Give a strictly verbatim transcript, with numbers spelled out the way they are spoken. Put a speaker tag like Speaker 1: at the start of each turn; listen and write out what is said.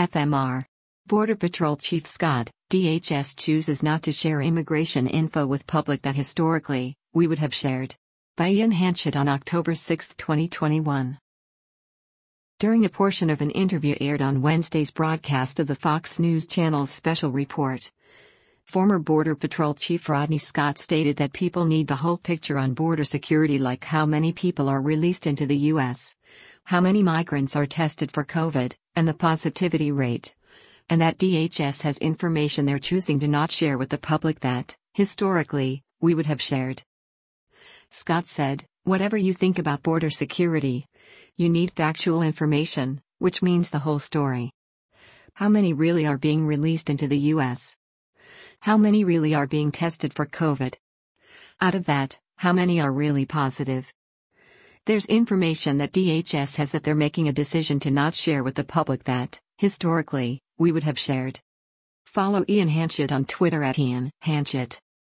Speaker 1: F M R. Border Patrol Chief Scott, D H S chooses not to share immigration info with public that historically, we would have shared. By Ian Hanchett on October sixth, twenty twenty-one. During a portion of an interview aired on Wednesday's broadcast of the Fox News Channel's special report, former Border Patrol Chief Rodney Scott stated that people need the whole picture on border security, like how many people are released into the U S, how many migrants are tested for COVID, and the positivity rate. And that D H S has information they're choosing to not share with the public that, historically, we would have shared. Scott said, "Whatever you think about border security, you need factual information, which means the whole story. How many really are being released into the U S? How many really are being tested for COVID? Out of that, how many are really positive? There's information that D H S has that they're making a decision to not share with the public that, historically, we would have shared." Follow Ian Hanchett on Twitter at Ian Hanchett.